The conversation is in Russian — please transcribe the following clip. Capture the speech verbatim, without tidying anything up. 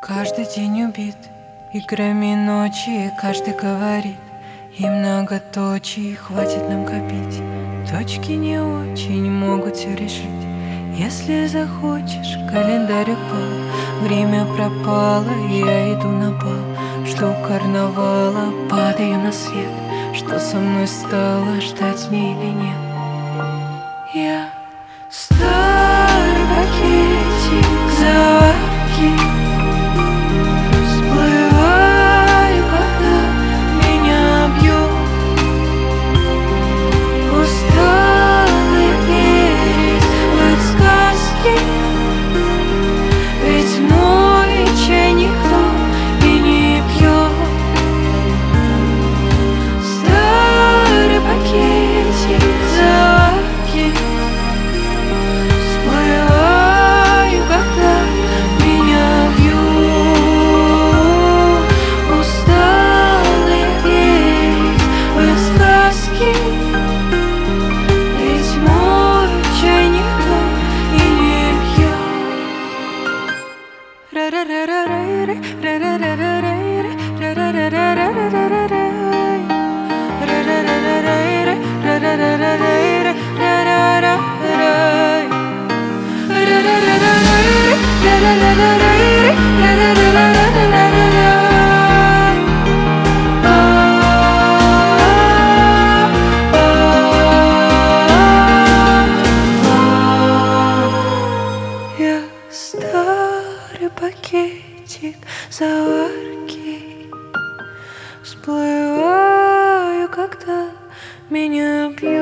Каждый день убит играми ночи, каждый говорит, и многоточий хватит нам копить. Точки не очень могут все решить. Если захочешь, календарь упал, время пропало, я иду на бал. Жду карнавала, падаю на свет. Что со мной стало, ждать мне или нет? Я старый пакетик заварки, всплываю, когда меня бьют. Усталый верить в их сказки, ведь мой чай никто и не пьет. Старый пакетик заварки, всплываю, когда меня бьют. Усталый верить в их сказки, ведь мой чай никто и не пьет. Ра-ра-ра-ра-рай, ра-ра-ра-ра-рай, ра-ра-ра-ра-ра-ра-ра-рай, ра-ра-ра-ра-рай, ра-ра-ра-ра-рай, ра-ра-ра-рай, ра-ра-ра-ра-рай, ра-ра-ра-ра-рай, ра-ра-ра-ра-ра-ра-рай. Я старый пакетик заварки, всплываю, когда меня бьют.